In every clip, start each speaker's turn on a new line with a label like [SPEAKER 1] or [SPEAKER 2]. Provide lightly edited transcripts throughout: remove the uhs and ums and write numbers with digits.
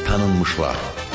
[SPEAKER 1] Tanınmışlar.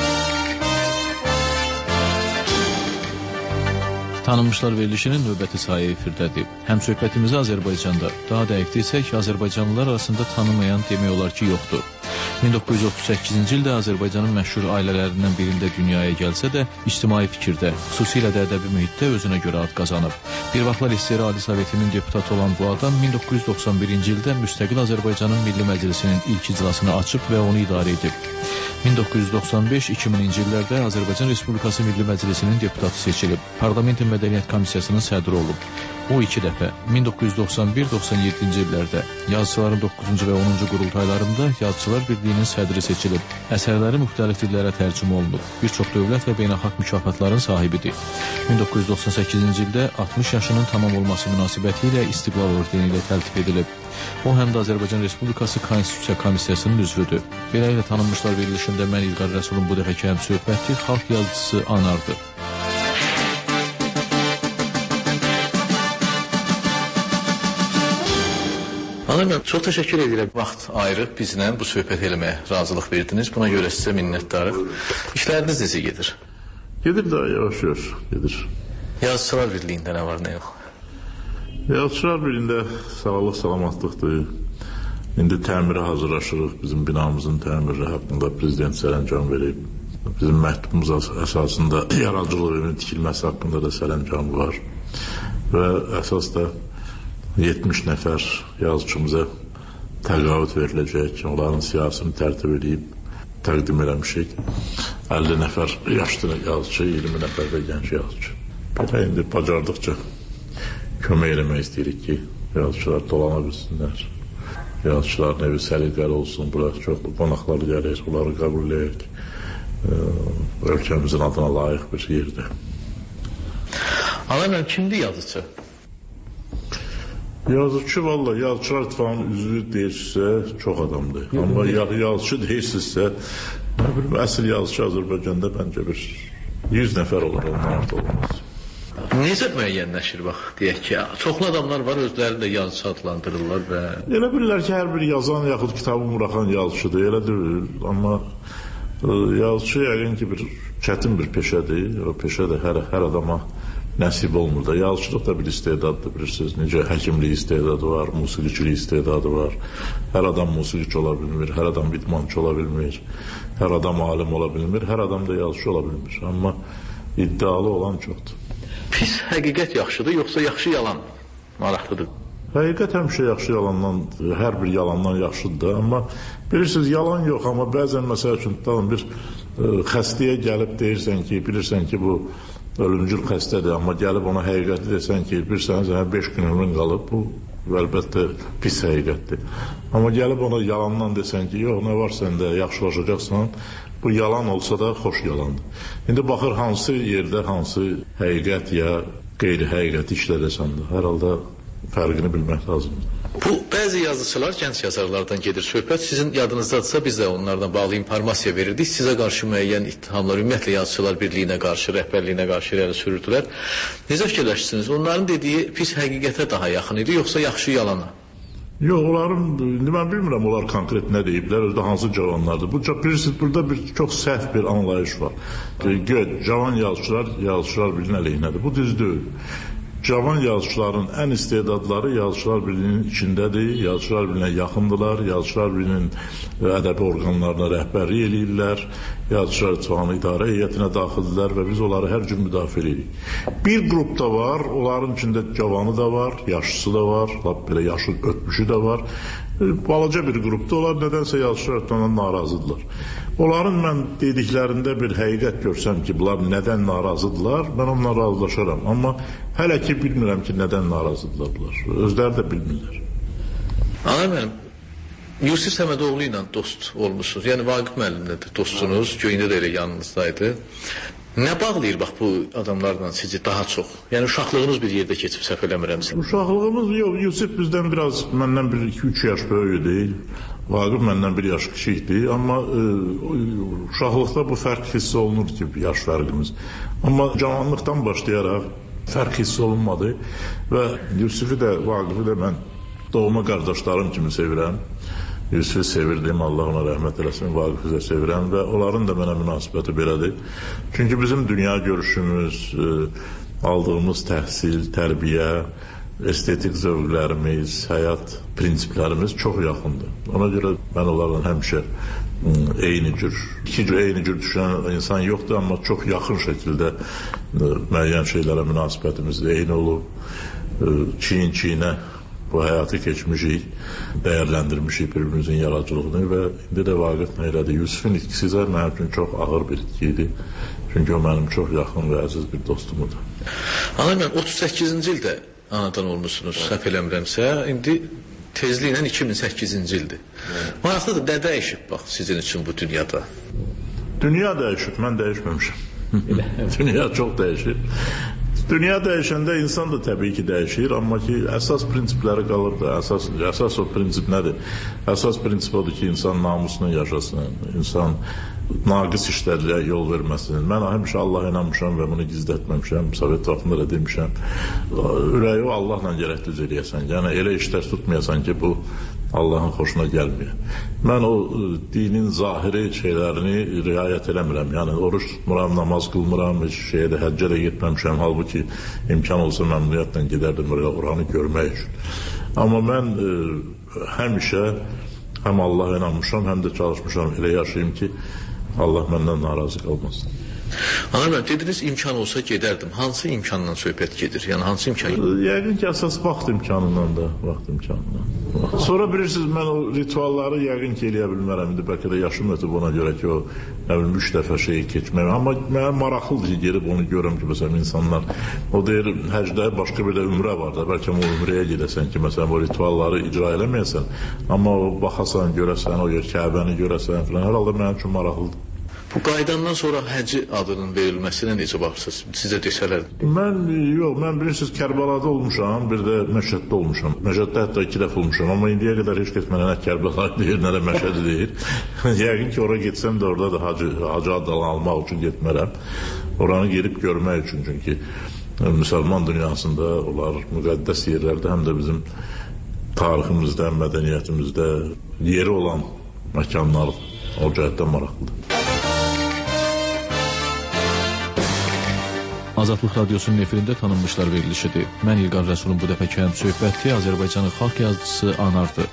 [SPEAKER 2] Tanınmışlar verilişinin növbəti sayı efirdədir. Həm söhbətimizi Azərbaycanda, daha dəqiq desək, Azərbaycanlılar arasında tanımayan demək olar ki, yoxdur. 1938-ci ildə Azərbaycanın məşhur ailələrindən birində dünyaya gəlsə də, ictimai fikirdə, xüsusilə də ədəbi mühitdə özünə görə ad qazanıb. Bir vaxtlar SSR Ali Sovetinin deputatı olan bu adam 1991-ci ildə müstəqil Azərbaycanın Milli Məclisinin ilk iclasını açıb və onu idarə edib. 1995-2000-ci illərdə Azərbaycan Respublikası Milli Məclisinin deputatı seçilib. Parlamentin Mədəniyyət Komissiyasının sədri olub. O 2 dəfə 1991-97-ci illərdə yazıçıların 9-cu və 10-cu qurultaylarında Yazıçılar Birliyinin sədri seçilib. Əsərləri müxtəlif dillərə tərcümə olunub. Bir çox dövlət və beynəlxalq mükafatların sahibidir. 1998-ci ildə 60 yaşının tamam olması münasibəti ilə İstiqlal ordeni ilə təltif edilib. O həm də Azərbaycan Respublikası Konstitusiya Komissiyasının üzvüdür. Beləliklə tanınmışlar verilişində mən İlqar Rəsulun bu dəfəki həmsöhbəti xalq yazıçısı Anardır. Ana, çox təşəkkür edirəm. Vaxt ayırıb bizlə bu söhbət eləməyə razılıq verdiniz. Buna görə sizə minnətdarıq. İşləriniz necə gedir?
[SPEAKER 3] Gedir də, yavaş-yavaş gedir.
[SPEAKER 2] Yazıçılar Birliyində nə var, nə yox?
[SPEAKER 3] Yazıçılar Birliyində sağlıq, salamatlıqdır. İndi təmirə hazırlaşırıq. Bizim binamızın təmiri haqqında prezident sərəncam verib. Bizim məktubumuz əsasında yaradıcılıq evinin tikilməsi haqqında da sərəncam var. Və əsas da 70 nəfər yazıçımıza təqaüd veriləcək. Onların siyasını tərtib edib təqdim eləmişik. 50 nəfər yaşlı yazıcı, 20 nəfər də gənc yazıcı. Belə indi bacardıqca kömək eləmək istəyirik ki, yazıcılar dolana bilsinlər. Yazıcıların evi səliqəli olsun. Bura çox qonaqlar gəlir, onları qəbul edək. Ölkəmizin adına layiq bir yerdir.
[SPEAKER 2] Ana, kimdir yazıcı?
[SPEAKER 3] Yazıcı, valla Yazıçılar İttifaqının üzvü deyirsə çox adamdır. Amma yazıcı deyirsinizsə, əsl yazıcı Azərbaycanda bəncə bir 100 nəfər olur, ondan artıq olmaz.
[SPEAKER 2] Necə müəyyənləşir, bax, deyək ki, çoxlu adamlar var, özləri də yazıcı adlandırırlar və...
[SPEAKER 3] Elə bilirlər ki, hər bir yazan yaxud kitabı buraxan yazıcıdır, elə deyil. Amma yazıcı yəqin ki, çətin bir peşədir. O peşə də hər adama nəsib olmur da. Yazıçılıq da bir istedaddır, bilirsiniz. Necə həkimlik istedadı var, musiqiçilik istedadı var. Hər adam musiqiçi ola bilmir, hər adam idmançı ola bilmir, hər adam alim ola bilmir, hər adam da yazıcı ola bilmir. Amma iddialı olan çoxdur.
[SPEAKER 2] Pis həqiqət yaxşıdır, yoxsa yaxşı yalan maraqlıdır?
[SPEAKER 3] Həqiqət həmişə yaxşı yalandan, hər bir yalandan yaxşıdır da. Amma bilirsiniz, yalan yox, amma bəzən məsəl üçün bir xəstəyə gəlib deyirsən ki, bilirsən ki, bu ölümcül xəstədir, amma gəlib ona həqiqəti desən ki, bilirsən, 5 gün ömrün qalıb, bu əlbəttə pis həqiqətdir. Amma gəlib ona yalandan desən ki, yox, nə var səndə, yaxşılaşacaqsan, bu yalan olsa da xoş yalandır. İndi baxır, hansı yerdə, hansı həqiqət ya qeyri-həqiqəti işlədəsən də, hər halda fərqini bilmək lazımdır.
[SPEAKER 2] Bu, bəzi yazıçılar, gənc yazarlardan gedir söhbət. Sizin yadınızdadırsa, biz də onlardan bağlı informasiya verirdik. Sizə qarşı müəyyən ittihamlar, ümumiyyətlə Yazıçılar Birliyinə qarşı, rəhbərliyinə qarşı irəli sürürdülər. Necə fikirləşirsiniz? Onların dediyi pis həqiqətə daha yaxın idi, yoxsa yaxşı yalana?
[SPEAKER 3] Yox, indi mən bilmirəm, onlar konkret nə deyiblər, özdə hansı cavanlardır. Bilirsiniz, burada çox səhv bir anlayış var. Cavan yazıçılar Birliyinin əleyhinədir. Bu düz deyil. Cavan yazıçıların ən istedadları Yazıçılar Birliyinin içindədir, Yazıçılar Birliyinə yaxındırlar, Yazıçılar Birliyinin ədəbi orqanlarına rəhbərlik eləyirlər, Yazıçılar İttifaqının idarə heyətinə daxildirlər və biz onları hər gün müdafiə edirik. Bir qrup da var, onların içində cavanı da var, yaşlısı da var, belə yaşı ötmüşü də var. Balaca bir qrupda onlar nədənsə Yazıçılar İttifaqından narazıdırlar. Onların mən dediklərində bir həqiqət görsəm ki, bunlar nədən narazıdırlar, mən onunla razılaşaram. Amma hələ ki bilmirəm ki, nədən narazıdırlar bunlar. Özləri də bilmirlər.
[SPEAKER 2] Ana mənim, Yusif Səmədoğlu ilə dost olmuşsunuz. Yəni Vaqif müəllimlə də dostsunuz, Göyündə də elə yanınızdaydı. Nə bağlayır bax bu adamlarla sizi daha çox? Yəni uşaqlığınız bir yerdə keçib, səhv eləmirəmsə.
[SPEAKER 3] Uşaqlığımız yox, Yusif bizdən məndən 2-3 yaş böyük deyil. Vaqif məndən 1 yaş kiçikdir. Amma uşaqlıqda bu fərq hiss olunur ki, yaş fərqimiz. Amma cavanlıqdan başlayaraq fərq hiss olunmadı və Yusifi də, Vaqifi də mən doğma qardaşlarım kimi sevirəm. Yusufu sevirdim, Allah ona rəhmət eləsin, Vaqifi də sevirəm və onların da mənə münasibəti belədir. Çünki bizim dünya görüşümüz, aldığımız təhsil, tərbiyə, estetik zövqlərimiz, həyat prinsiplərimiz çox yaxındır. Ona görə mən onlarla həmişə eyni cür düşünən insan yoxdur, amma çox yaxın şəkildə müəyyən şeylərə münasibətimiz də eyni olub. Çiyin-çiyinə bu həyatı keçmişik, dəyərləndirmişik bir-birimizin yaradıcılığını və indi də Vaqif nə elədi? Yusufun itkisi də mənim üçün çox ağır bir itki idi. Çünki o mənim çox yaxın və əziz bir dostumdur.
[SPEAKER 2] Ana, mən 38-ci ildə anadan olmuşsunuz, səhv eləmirəmsə, indi tezliklə 2008-ci ildir. Maraqlıdır, nə dəyişib bax sizin üçün bu dünyada?
[SPEAKER 3] Dünya dəyişib, mən dəyişməmişim. Dünya çox dəyişir. Dünya dəyişəndə insan da təbii ki dəyişir, amma ki əsas prinsipləri qalır da. Əsas o prinsip nədir? Əsas prinsip odur ki, insan namusunu yaşasın, insan naqis işlərlə yol verməsin. Mən həmişə Allaha inanmışam və bunu gizlətməmişəm, Sovet vaxtında da demişəm. Ürəyi o Allahla gərək düz eləyəsən. Yəni elə işlər tutmayasan ki, bu Allahın xoşuna gəlmir. Mən o dinin zahiri şeylərini riayət eləmirəm. Yəni oruç tutmuram, namaz qılmıram, heç şeyə də həccə də getməmişəm. Halbuki imkan olsa məmnuniyyətlə gedərdim oranı görmək üçün. Amma mən həmişə həm Allaha inanmışam, həm də çalışmışam elə yaşayım ki, Allah məndən narazı qalmasın.
[SPEAKER 2] Ana, mən dediniz imkan olsa gedərdim. Hansı imkandan söhbət gedir? Yəni hansı imkan?
[SPEAKER 3] Yəqin ki, əsas vaxt imkanından da, vaxt imkanından. Sonra bilirsiniz, mən o ritualları yəqin ki, eləyə bilmərəm. İndi bəlkə də yaşım ötüb ona görə ki, o 3 dəfə şeyi keçməyəm. Amma mənə maraqlıdır ki, gelib onu görürəm ki, məsələn, insanlar, o deyir, həcdə başqa bir də ümrə var da, bəlkə o ümrəyə gedəsən ki, məsələn, o ritualları icra eləməyəsən, amma o baxasan, görəsən, o yer Kəbəni görəsən filan, hər halda mənim üçün maraqlıdır.
[SPEAKER 2] Bu qaydandan sonra həcc adının verilməsinə necə baxırsınız? Sizə desələr?
[SPEAKER 3] Mən bilirsiniz, Kərbalada olmuşam, bir də Məşəddə olmuşam. Məşəddə hətta 2 dəfə olmuşam, amma indiyə qədər heç kəs mənə nə Kərbəla deyir, nə də Məşədi deyir. Yəqin ki, oraya getsəm də orada da hacı adını almaq üçün getmərəm. Oranı gelib görmək üçün, çünki müsəlman dünyasında onlar müqəddəs yerlərdə, həm də bizim tariximizdə, mədəniyyətimizdə yeri olan məkanlar o cəhətdən maraqlıdır.
[SPEAKER 2] Azadlıq Radiosunun efirində tanınmışlar verilişidir. Mən İlqar Rəsulun bu dəfəki həm söhbəti Azərbaycanın xalq yazıcısı Anardır.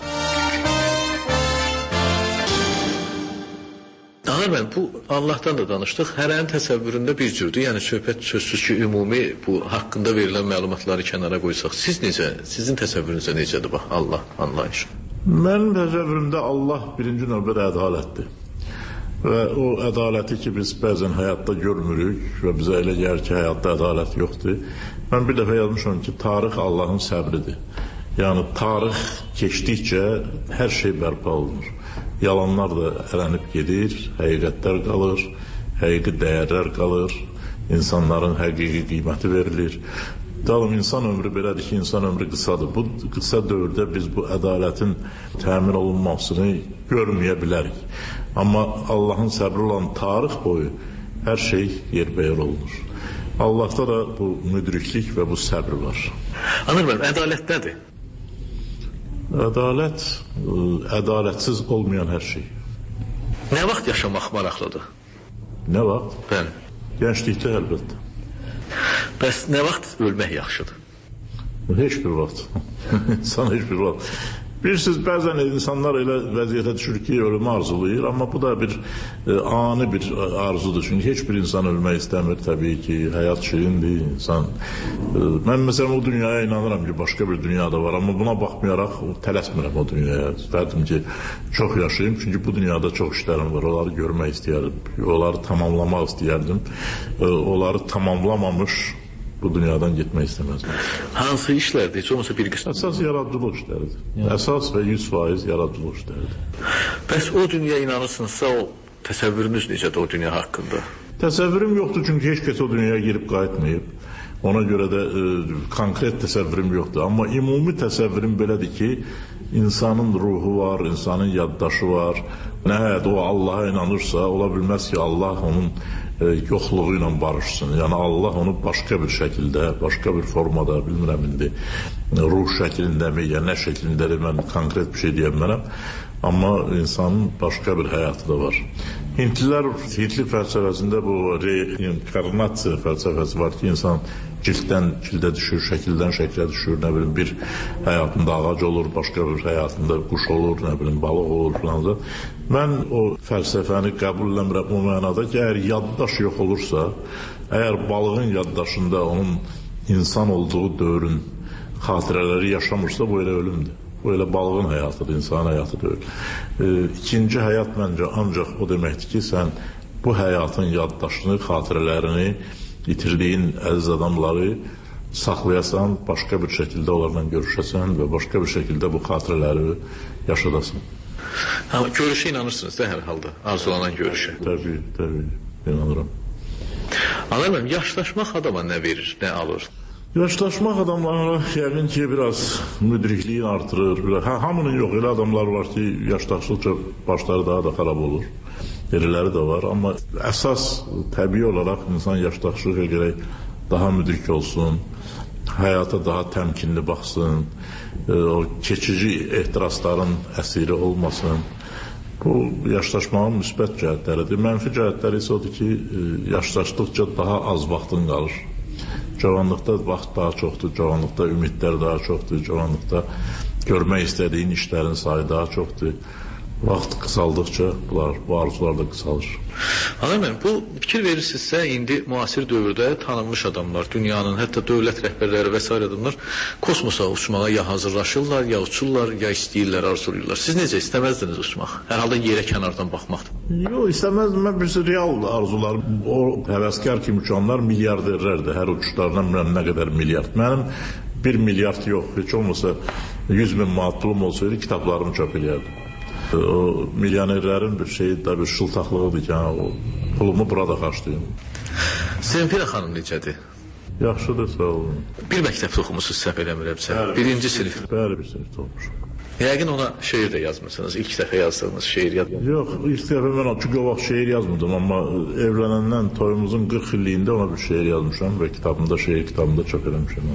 [SPEAKER 2] Anar, bu Allahdan da danışdıq. Hərənin təsəvvüründə bir cürdür. Yəni söhbət sözsüz ki, ümumi bu haqqında verilən məlumatları kənara qoysaq. Sizin təsəvvürünüzə necədir bax Allah anlayışı?
[SPEAKER 3] Mənim təsəvvürümdə Allah birinci növbədə ədalətdir. Və o ədaləti ki, biz bəzən həyatda görmürük və bizə elə gəlir ki, həyatda ədalət yoxdur. Mən bir dəfə yazmışam ki, tarix Allahın səbridir. Yəni, tarix keçdikcə hər şey bərpa olunur. Yalanlar da ələnib gedir, həqiqətlər qalır, həqiqi dəyərlər qalır, insanların həqiqi qiyməti verilir. Dalım, insan ömrü belədir ki, insan ömrü qısadır. Bu qısa dövrdə biz bu ədalətin təmin olunmasını görməyə bilərik. Amma Allahın səbri olan tarix boyu hər şey yerbəyer olunur. Allahda da bu müdriklik və bu səbr var.
[SPEAKER 2] Anır, ədalət nədir?
[SPEAKER 3] Ədalət, ədalətsiz olmayan hər şey.
[SPEAKER 2] Nə vaxt yaşamaq maraqlıdır?
[SPEAKER 3] Nə vaxt?
[SPEAKER 2] Bəli.
[SPEAKER 3] Gənclikdə əlbəttə.
[SPEAKER 2] Bəs nə vaxt ölmək yaxşıdır?
[SPEAKER 3] Heç bir vaxt. İnsan heç bir vaxt. Bilirsiniz, bəzən insanlar elə vəziyyətə düşür ki, ölümü arzulayır, amma bu da bir ani bir arzudur. Çünki heç bir insan ölmək istəmir, təbii ki, həyat şirindir, insan. Mən məsələn o dünyaya inanıram ki, başqa bir dünyada var, amma buna baxmayaraq tələsmirəm o dünyaya. İstərdim ki, çox yaşayayım, çünki bu dünyada çox işlərim var, onları görmək istəyərdim, onları tamamlamaq istəyərdim. Onları tamamlamamış bu dünyadan getmək istəməzdim.
[SPEAKER 2] Hansı işlərdir? Heç olmasa bir qısmı?
[SPEAKER 3] Əsas yaradıcılıq işləridir. Əsas və 100% yaradıcılıq işləridir.
[SPEAKER 2] Bəs o dünyaya inanırsınızsa, o təsəvvürünüz necədir o dünya haqqında?
[SPEAKER 3] Təsəvvürüm yoxdur, çünki heç kəs o dünyaya girib qayıtmayıb. Ona görə də konkret təsəvvürüm yoxdur. Amma ümumi təsəvvürüm belədir ki, insanın ruhu var, insanın yaddaşı var. Nəhayət o Allaha inanırsa, ola bilməz ki, Allah onun yoxluğu ilə barışsın. Yəni Allah onu başqa bir şəkildə, başqa bir formada, bilmirəm indi, ruh şəklində mi, ya nə şəklindədir, mən konkret bir şey deyə bilmərəm. Amma insanın başqa bir həyatı da var. Hintli fəlsəfəsində bu reinkarnasiya fəlsəfəsi var ki, insan cilddən cildə düşür, şəkildən şəklə düşür, nə bilim bir həyatında ağac olur, başqa bir həyatında quş olur, nə bilim balıq olur filan. Mən o fəlsəfəni qəbul eləmirəm o mənada ki, əgər yaddaş yox olursa, əgər balığın yaddaşında onun insan olduğu dövrün xatirələri yaşamırsa, bu elə ölümdür. Bu elə balığın həyatıdır, insan həyatı deyil. İkinci həyat məncə ancaq o deməkdir ki, sən bu həyatın yaddaşını, xatirələrini, itirdiyin əziz adamları saxlayasan, başqa bir şəkildə onlarla görüşəsən və başqa bir şəkildə bu xatirələri yaşadasan.
[SPEAKER 2] Amma görüşə inanırsınız da hər halda, arzulanan görüşə.
[SPEAKER 3] Təbii, inanıram.
[SPEAKER 2] Anlarım, yaşlaşmaq adama nə verir, nə alır?
[SPEAKER 3] Yaşlaşmaq adamlara yəqin ki, biraz müdrikliyin artırır. Hamının yox, elə adamlar var ki, yaşlaşdıqca başları daha da xarab olur. Elələri də var, amma əsas təbii olaraq insan yaşlaşdıqca gərək daha müdrik olsun, həyata daha təmkinli baxsın, o keçici ehtirasların əsiri olmasın. Bu, yaşlaşmağın müsbət cəhətləridir. Mənfi cəhətləri isə odur ki, yaşlaşdıqca daha az vaxtın qalır. Cavanlıqda vaxt daha çoxdur, cavanlıqda ümidlər daha çoxdur, cavanlıqda görmək istədiyin işlərin sayı daha çoxdur. Vaxt qısaldıqca bu arzular da qısalır.
[SPEAKER 2] Anam, bu fikir verirsinizsə, indi müasir dövrdə tanınmış adamlar, dünyanın, hətta dövlət rəhbərləri və s. adamlar kosmosa uçmağa ya hazırlaşırlar, ya uçurlar, ya istəyirlər, arzuluyurlar. Siz necə istəməzdiniz uçmaq? Hər halda yerə kənardan baxmaqdır.
[SPEAKER 3] Yox, istəməzdim. Mən birisi real arzular. O həvəskar kimi uçanlar milyarderlərdir. Hər uçuşlarından nə qədər milyard. Mənim 1 milyard yox, heç olmasa 100 bin manat pulum olsaydı kitablarımı çöp eləyərdim. O milyonerlərin bir şeyi də bir şıltaqlığıdır ki, o pulumu burada xarclayım.
[SPEAKER 2] Zemfira xanım necədir?
[SPEAKER 3] Yaxşıdır, sağ olun.
[SPEAKER 2] Bir məktəbdə oxumusunuz, səhv eləmirəmsə. Birinci sinif.
[SPEAKER 3] Bəli, bir sinifdə olmuşum.
[SPEAKER 2] Yəqin ona şeir də yazmısınız, ilk dəfə yazdığınız şeir yazmısınız.
[SPEAKER 3] Yox, ilk dəfə mən çünki o vaxt şeir yazmadım, amma evlənəndən toyumuzun 40 illiyində ona bir şeir yazmışam və şeir kitabında çöp eləmişəm.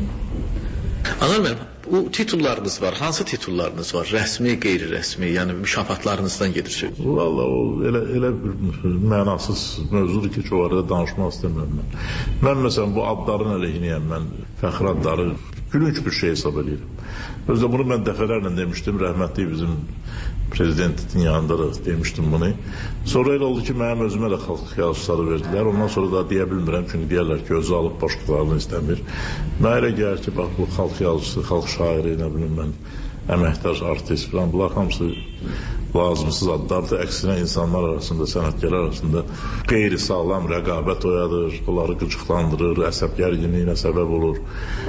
[SPEAKER 2] Anar mənim, bu titullarınız var, hansı titullarınız var? Rəsmi, qeyri-rəsmi, yəni mükafatlarınızdan gedir.
[SPEAKER 3] Valla o elə bir mənasız mövzudur ki, o arada danışmaq istəmirəm mən. Mən məsələn bu adların əleyhinəyəm, mən fəxr adları gülünç bir şey hesab edirəm. Özdə bunu mən dəfələrlə demişdim, rəhmətli bizim prezidentin yanında da demişdim bunu. Sonra elə oldu ki, mənim özümə də xalq yazıçıları verdilər. Ondan sonra da deyə bilmirəm, çünki deyərlər ki, özü alıb başqalarını istəmir. Mənə elə gəlir ki, bax bu xalq yazıçısı, xalq şairi, nə bilim mən, əməkdaş, artist falan, bunlar hamısı lazımsız adlardır. Əksinə insanlar arasında, sənətkarlar arasında qeyri-sağlam rəqabət oyadır, onları qıcıqlandırır, əsəb gərginliyinə səbəb olur.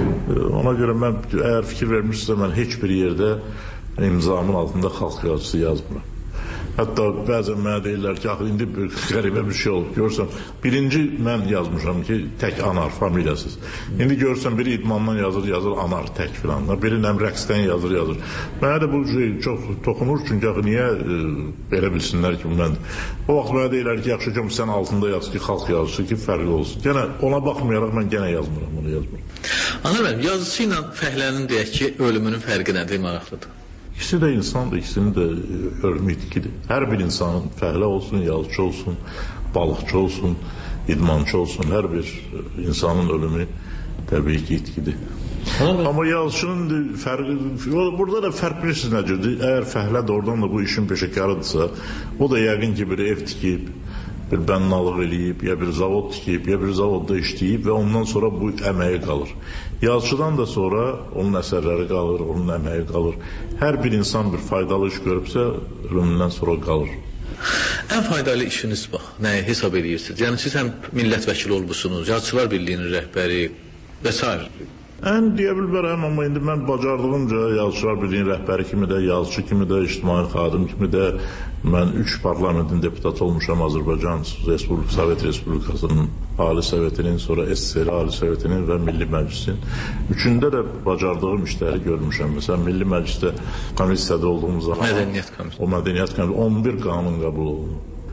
[SPEAKER 3] Ona görə mən, əgər fikir vermişsə, mən heç bir yerdə imzamın altında xalq yazıcısı yazmıram. Hətta bəzən mənə deyirlər ki, indi qəribə bir şey olub. Görürsən, birinci mən yazmışam ki, tək Anar, familiyasız. İndi görürsən, biri idmandan yazır Anar tək filan. Biri rəqsdən yazır. Mənə də bu şey çox toxunur, çünki niyə belə bilsinlər ki, mən. O vaxt mənə deyirlər ki, yaxşı ki, sən altında yaz ki, xalq yazıcısı ki, fərqli olsun. Gənə ona baxmayaraq mən gənə yazmıram, onu yazmıram.
[SPEAKER 2] Anar mənim, yazıcı ilə fəhlənin deyək ki, ölümünün fərqi nədir, maraqlıdır?
[SPEAKER 3] İkisi də insandır, ikisinin də ölümü itkidir. Hər bir insanın fəhlə olsun, yazıcı olsun, balıqçı olsun, idmançı olsun, hər bir insanın ölümü təbii ki itkidir. Amma yazıcının fərqi, burada da fərq bilirsiniz necədir? Əgər fəhlə doğrudan da bu işin peşəkarıdırsa, o da yəqin ki bir ev tikib, bir bənnalıq eləyib, ya bir zavod tikib, ya bir zavodda işləyib və ondan sonra bu əməyi qalır. Yazıcıdan da sonra onun əsərləri qalır, onun əməyi qalır. Hər bir insan bir faydalı iş görübsə, ölümündən sonra qalır.
[SPEAKER 2] Ən faydalı işiniz bax, nəyə hesab edirsiniz? Yəni siz həm millət vəkili olmuşsunuz, Yazıçılar Birliyinin rəhbəri və s.
[SPEAKER 3] Ən deyə bilmərəm, amma indi mən bacardığımca Yazıçılar Birliyinin rəhbəri kimi də, yazıcı kimi də, ictimai xadim kimi də mən 3 parlamentin deputatı olmuşam Azərbaycan Sovet Respublikasının Ali Sovetinin, sonra SSR Ali Sovetinin və Milli Məclisin. Üçündə də bacardığım işləri görmüşəm. Məsələn, Milli Məclisdə komissiyada olduğumuz zaman
[SPEAKER 2] Mədəniyyət komissiyası.
[SPEAKER 3] O Mədəniyyət komissiyası 11 qanun qəbul olundu.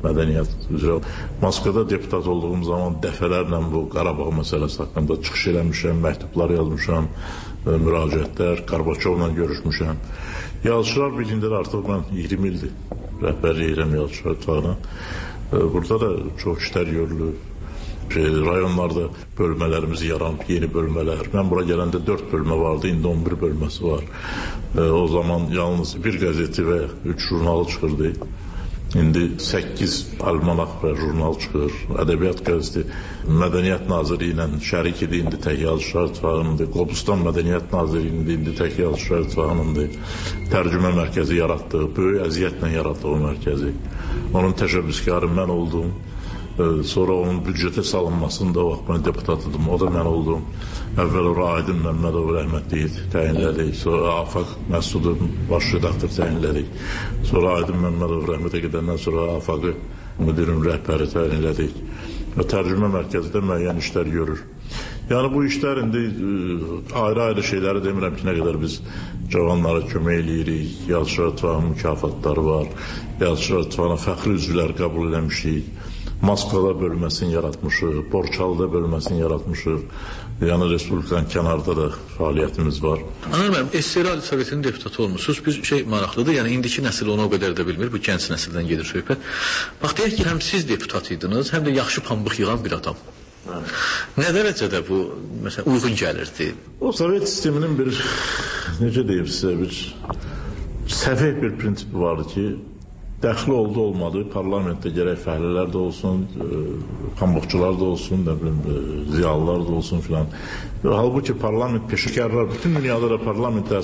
[SPEAKER 3] mədəniyyət üzrə. Moskvada deputat olduğum zaman dəfələrlə bu Qarabağ məsələsi haqqında çıxış eləmişəm, məktublar yazmışam, müraciətlər, Qarbaçovla görüşmüşəm. Yazıçılar Birliyində artıq mən 20 ildir rəhbərlik edirəm yazıçılar ittifaqına. Burada da çox işlər görülür. Rayonlarda bölmələrimiz yaranıb, yeni bölmələr. Mən bura gələndə 4 bölmə vardı, indi 11 bölməsi var. O zaman yalnız bir qəzeti və 3 jurnalı çıxırdı. İndi 8 almanaq və jurnal çıxır. Ədəbiyyat qəzeti Mədəniyyət Nazirliyi ilə şərik idi, indi tək yazıçılar ittifaqınındır. Qobustan Mədəniyyət Nazirliyinin indi tək yazıçılar ittifaqınındır. Tərcümə mərkəzi yaratdıq, böyük əziyyətlə yaratdıq o mərkəzi. Onun təşəbbüskarı mən oldum. Sonra onun büdcete salınmasında o vaxt mən deputat idim, o da mən oldum. Əvvəl ora Aydın Məmmədov rəhmətli təyinlədik, sonra Afaq Məsudov baş redaktor təyinlədik. Sonra Aydın Məmmədov rəhmətə gedəndən sonra Afaqı müdirin rəhbəri təyinlədik. Tərcümə mərkəzində müəyyən işlər görür. Yəni bu işlər indi ayrı-ayrı şeyləri demirəm ki, nə qədər biz cavanlara kömək eləyirik, yazıçılar ittifaqının mükafatları var, yazıçılar ittifaqına fəxri üzvlər qəbul eləmişik. Moskvada bölməsini yaratmışıq, Borçalıda bölməsini yaratmışıq. Yəni Respublikanın kənarda da fəaliyyətimiz var.
[SPEAKER 2] Anar müəllim, SSR Ali Sovetinin deputatı olmuşsunuz. Bir maraqlıdır. Yəni indiki nəsil onu o qədər də bilmir. Bu gənc nəsildən gedir söhbət. Bax deyək ki, həm siz deputat idiniz, həm də yaxşı pambıq yığan bir adam. Nə dərəcədə bu məsələn uyğun gəlirdi?
[SPEAKER 3] O Sovet sisteminin bir necə deyim sizə bir səfeh bir prinsipi vardı ki, dəxli oldu olmadı, parlamentdə gərək fəhlələr də olsun, pambıqçılar da olsun, ziyalılar da olsun filan. Halbuki parlament peşəkarlar, bütün dünyada da parlamentdə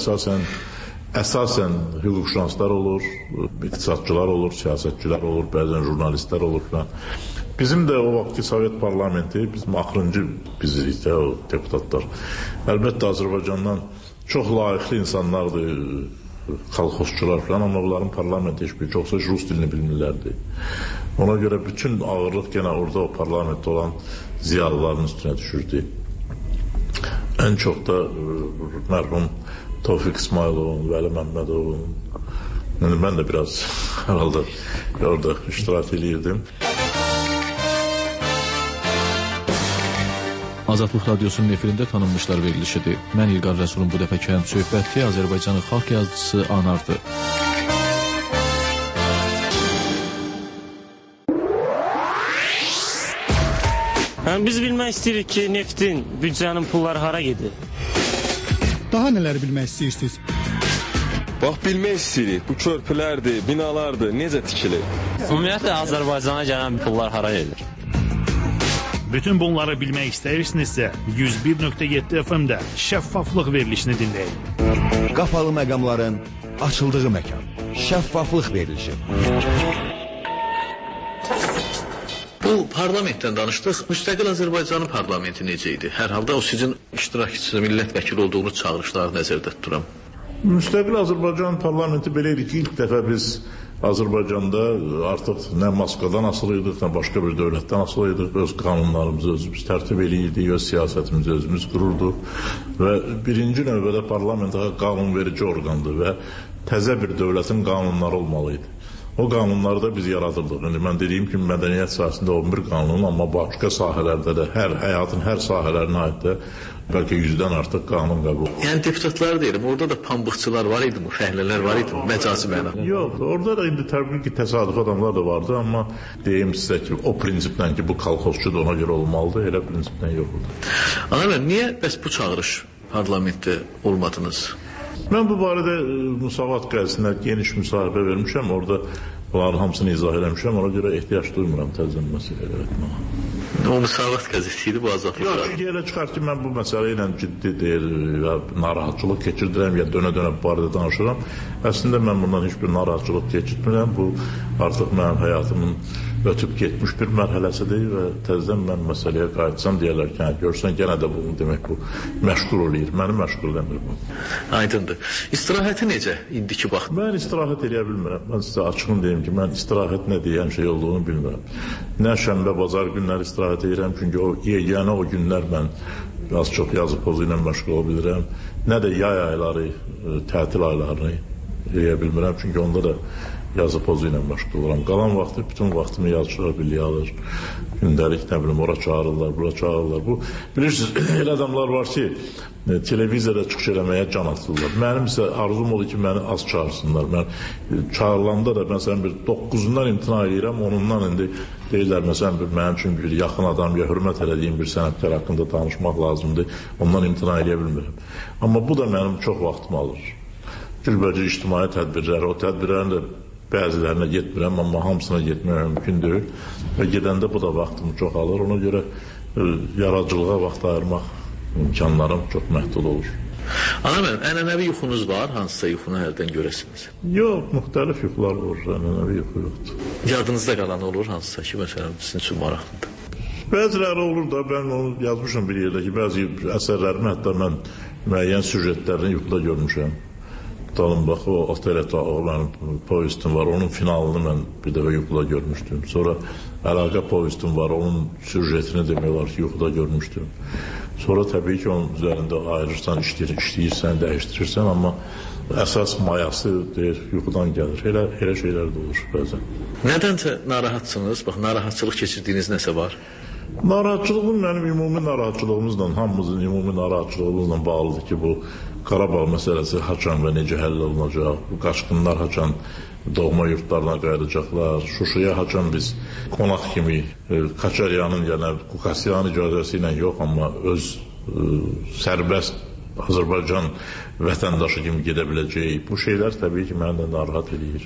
[SPEAKER 3] əsasən hüquqşünanslar olur, iqtisadçılar olur, siyasətçilər olur, bəzən jurnalistlər olur filan. Bizim də o vaxtki Sovet parlamenti, bizim axırıncı bizirik də o deputatlar. Əlbəttə Azərbaycandan çox layiqli insanlardır, kolxozçular falan, amma onların parlamentdə heç bir çoxsa rus dilini bilmirlərdi. Ona görə bütün ağırlıq gene orada o parlamentdə olan ziyalıların üstünə düşürdü. En çok da mərhum Tofiq İsmayılovun, Vəli Məmmədovun, yani ben de biraz herhalde orada iştirak edirdim.
[SPEAKER 2] Azadlıq Radyosunun efirində tanınmışlar verilişidir. Mən İlqar Rəsulun bu dəfəki həm söhbəti Azərbaycanın xalq yazıcısı Anardır.
[SPEAKER 1] Biz bilmək istəyirik ki, neftin, büdcənin pulları hara gedir?
[SPEAKER 4] Daha nələr bilmək istəyirsiniz?
[SPEAKER 5] Bax, bilmək istəyirik, bu körpülərdir, binalardır, necə tikilir?
[SPEAKER 1] Ümumiyyətlə, Azərbaycana gələn pullar hara gedir?
[SPEAKER 6] Bütün bunları bilmək istəyirsinizsə 101.7 FM-də şəffaflıq verilişini dinləyin.
[SPEAKER 7] Qapalı məqamların açıldığı məkan. Şəffaflıq verilişi.
[SPEAKER 2] Bu parlamentdən danışdıq. Müstəqil Azərbaycanın parlamenti necə idi? Hər halda o sizin iştirakçısı, millət vəkili olduğunuz çağırışları nəzərdə tuturam.
[SPEAKER 3] Müstəqil Azərbaycan parlamenti belə idi ki, ilk dəfə biz Azərbaycanda artıq nə Moskvadan asılı idik, nə başqa bir dövlətdən asılı idik. Öz qanunlarımızı özümüz tərtib eləyirdik, öz siyasətimizi özümüz qururduq və birinci növbədə parlament qanunverici orqandır və təzə bir dövlətin qanunları olmalı idi. O qanunları da biz yaradırdıq. Yəni, mən dediyim kimi mədəniyyət sahəsində 11 qanun, amma başqa sahələrdə də həyatın hər sahələrinə aid də bəlkə 100-dən artıq qanun qəbul.
[SPEAKER 2] Yəni deputatlar deyirəm, orada da pambıqçılar var idi, fəhlələr var idi, məcazi mənada.
[SPEAKER 3] Yox, orada da indi təbii ki, təsadüf adamlar da vardı, amma deyim sizə ki, o prinsipdən ki, bu kolxozçudur, ona görə olmalıdır, elə prinsipdən yoxdur.
[SPEAKER 2] Ana, niyə bəs bu çağırış parlamentdə olmadınız?
[SPEAKER 3] Mən bu barədə Musavat qəzetində geniş müsahibə vermişəm, orada bunların hamısını izah eləmişəm, ona görə ehtiyac duymuram təzən məsələyə.
[SPEAKER 2] O Musavat qəzeti idi bu Azadlıq.
[SPEAKER 3] Yox, çünki elə çıxar ki, mən bu məsələ ilə ciddi deyil, ya narahatçılıq keçirdirəm, ya dönə-dönə bu barədə danışıram. Əslində mən bundan heç bir narahatçılıq keçirtmirəm, bu artıq mənim həyatımın ötüb getmiş bir mərhələsidir və təzədən mən məsələyə qayıtsam deyərlər ki, görsən yenə də bunu demək bu məşğul eləyir, məni məşğul eləmir bu.
[SPEAKER 2] Aydındır. İstirahəti necə indiki vaxt?
[SPEAKER 3] Mən istirahət eləyə bilmirəm. Mən sizə açığın deyim ki, mən istirahət nə deyən şey olduğunu bilmirəm. Nə şənbə, bazar günləri istirahət edirəm, çünki o yeganə o günlər mən az çox yazı pozu ilə məşğul ola bilirəm. Nə də yay ayları, tətil aylarını eləyə bilmirəm, çünki onda da yazı pozu ilə məşğul oluram. Qalan vaxtı, bütün vaxtımı yazıçılar birliyi alır. Gündəlik, nə bilim, ora çağırırlar, bura çağırırlar. Bu, bilirsiniz, elə adamlar var ki, televiziyada çıxış eləməyə can atırlar. Mənim isə arzum odur ki, məni az çağırsınlar. Mən çağırılanda da məsələn bir 9-undan imtina edirəm, 10-undan indi deyirlər, məsələn, mənim üçün bir yaxın adam ya hörmət elədiyim bir sənətkar haqqında danışmaq lazımdır, ondan imtina edə bilmirəm. Amma bu da mənim çox vaxtımı alır. Cürbəcə ictimai tədbirlər, o tədbirlərin də bəzilərinə getmirəm, amma hamısına getmək mümkün deyil. Və gedəndə bu da vaxtımı çox alır. Ona görə yaradıcılığa vaxt ayırmaq imkanlarım çox məhdud olur.
[SPEAKER 2] Ana mənim, ənənəvi yuxunuz var? Hansısa yuxunu hərdən görəsiniz?
[SPEAKER 3] Yox, müxtəlif yuxular olur, ənənəvi yuxu yoxdur.
[SPEAKER 2] Yadınızda qalan olur hansısa ki, məsələn, sizin üçün maraqlıdır?
[SPEAKER 3] Bəziləri olur da, mən onu yazmışam bir yerdə ki, bəzi əsərlərimi hətta mən müəyyən süjetlərini yuxuda görmüşəm. Tutalım, bax, o oteleta, o mənim povestim var, onun finalını mən bir dəfə yuxuda görmüşdüm. Sonra əlaqə povestim var, onun süjetini demək olar ki, yuxuda görmüşdüm. Sonra təbii ki, onun üzərində ayırırsan, işləyirsən, dəyişdirirsən, amma əsas mayası deyir, yuxudan gəlir. Elə şeylər də olur bəzən.
[SPEAKER 2] Nədənsə narahatsınız? Bax, narahatçılıq keçirdiyiniz nəsə var?
[SPEAKER 3] Narahatçılığım mənim ümumi narahatçılığımızla, hamımızın ümumi narahatçılığımızla bağlıdır ki, bu Qarabağ məsələsi haçan və necə həll olunacaq, bu qaçqınlar haçan doğma yurtlarına qayıdacaqlar, Şuşaya haçan biz qonaq kimi Kaçaryanın, yəni Kukasyanın icazəsi ilə yox, amma öz sərbəst Azərbaycan vətəndaşı kimi gedə biləcəyik. Bu şeylər təbii ki, məni də narahat edir.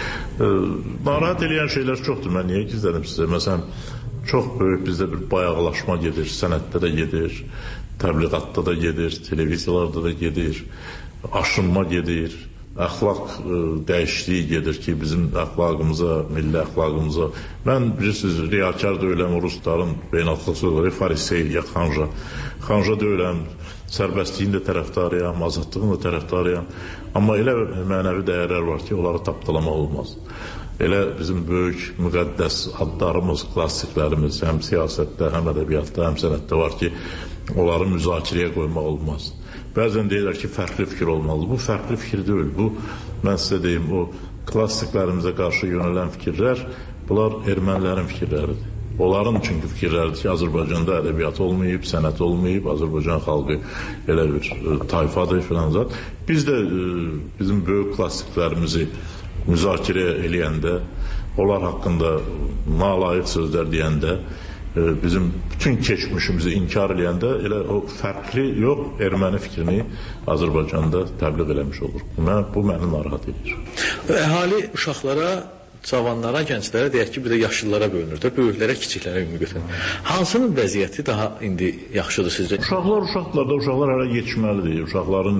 [SPEAKER 3] Narahat edən şeylər çoxdur, mən niyə gizlədim sizə? Məsələn, çox böyük bizdə bir bayaqlaşma gedir, sənətdə də gedir, təbliğatda da gedir, televiziyalarda da gedir, aşınma gedir, əxlaq dəyişikliyi gedir ki, bizim əxlaqımıza, milli əxlaqımıza. Mən bilirsiniz, riyakar deyiləm, rusların beynəlxalq sözləri, farisey, ya xanca. Xanca deyiləm, sərbəstliyin də tərəfdarıyam, azadlığın da tərəfdarıyam. Amma elə mənəvi dəyərlər var ki, onları tapdalamaq olmaz. Elə bizim böyük müqəddəs adlarımız, klassiklərimiz həm siyasətdə, həm ədəbiyyatda, həm sənətdə var ki, onları müzakirəyə qoymaq olmaz. Bəzən deyirlər ki, fərqli fikir olmalı. Bu fərqli fikir deyil. Bu, mən sizə deyim, o klassiklərimizə qarşı yönələn fikirlər, bunlar ermənilərin fikirləridir. Onların çünki fikirləridir ki, Azərbaycanda ədəbiyyat olmayıb, sənət olmayıb, Azərbaycan xalqı elə bir tayfadır filan zat. Biz də bizim böyük klassiklərimizi müzakirə eləyəndə, onlar haqqında nalayiq sözlər deyəndə, bizim bütün keçmişimizi inkar eləyəndə elə o fərqli yox, erməni fikrini Azərbaycanda təbliğ eləmiş olur. Bu məni narahat edir.
[SPEAKER 2] Əhali uşaqlara, cavanlara, gənclərə, deyək ki, bir də yaşlılara bölünür də, böyüklərə, kiçiklərə ümumi. Hansının vəziyyəti daha indi yaxşıdır sizcə?
[SPEAKER 3] Uşaqlar da hələ yetişməlidir. Uşaqların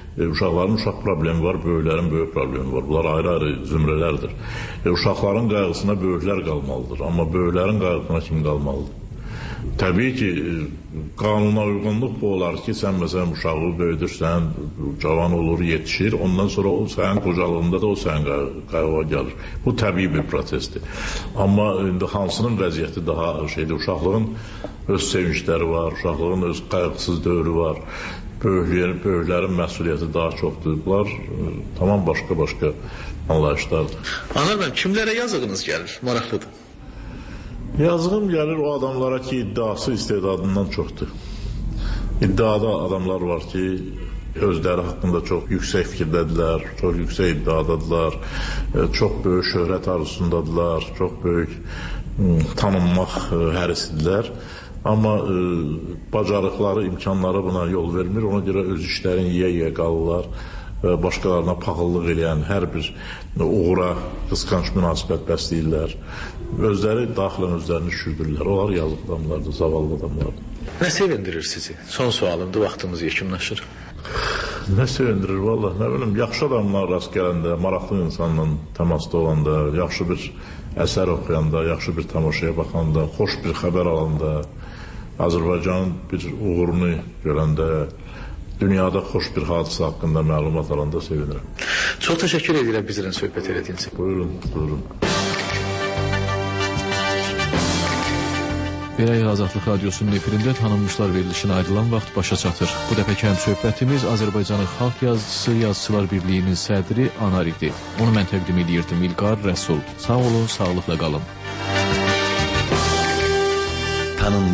[SPEAKER 3] uşaq problemi var, böyüklərin böyük problemi var. Bunlar ayrı-ayrı zümrələrdir. Uşaqların qayğısına böyüklər qalmalıdır. Amma böyüklərin qayğısına kim qalmalıdır? Təbii ki, qanuna uyğunluq bu olar ki, sən məsələn uşağı böyüdürsən, cavan olur, yetişir, ondan sonra o sənin qocalığında da o sənin qayğıya gəlir. Bu təbii bir prosesdir. Amma indi hansının vəziyyəti daha şeydir, uşaqlığın öz sevincləri var, uşaqlığın öz qayğısız dövrü var, böyüklərin məsuliyyəti daha çoxdur. Bunlar tamam başqa anlayışlardır.
[SPEAKER 2] Anar bəy, kimlərə yazığınız gəlir? Maraqlıdır.
[SPEAKER 3] Yazığım gəlir o adamlara ki, iddiası istedadından çoxdur. İddiada adamlar var ki, özləri haqqında çox yüksək fikirdədirlər, çox yüksək iddiadadılar, çox böyük şöhrət arzusundadılar, çox böyük tanınmaq hərisidirlər. Amma bacarıqları, imkanları buna yol vermir, ona görə öz işlərini yiyə qalırlar. Başqalarına paxıllıq eləyən hər bir uğura qısqanc münasibət bəsləyirlər. Özləri daxilən özlərini düşürdürlər. Onlar yazıq adamlardır, zavallı adamlardır.
[SPEAKER 2] Nə sevindirir sizi? Son sualımdır, vaxtımız yekunlaşır.
[SPEAKER 3] Nə sevindirir, vallahi, nə bilim, yaxşı adamlar rast gələndə, maraqlı insanla təmasda olanda, yaxşı bir əsər oxuyanda, yaxşı bir tamaşaya baxanda, xoş bir xəbər alanda, Azərbaycanın bir uğurunu görəndə, dünyada xoş bir hadisə haqqında məlumat alanda sevinirəm.
[SPEAKER 2] Çox təşəkkür edirəm bizlə söhbət elədiyiniz üçün.
[SPEAKER 3] Buyurun.
[SPEAKER 2] Belə Azadlıq Radiosunun efirində tanınmışlar verilişinə ayrılan vaxt başa çatır. Bu dəfəki həmsöhbətimiz Azərbaycanın Xalq Yazıçısı Yazıçılar Birliyinin sədri Anar idi. Onu mən təqdim edirdim İlqar Rəsul. Sağ olun, sağlıqla qalın.